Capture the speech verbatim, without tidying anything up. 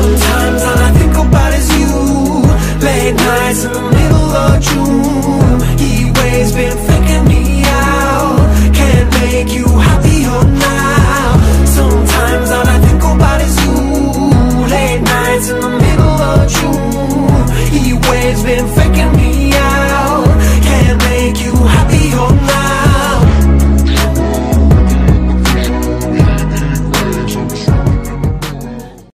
Sometimes all I think about is you. Late nights in the middle of June, heat waves been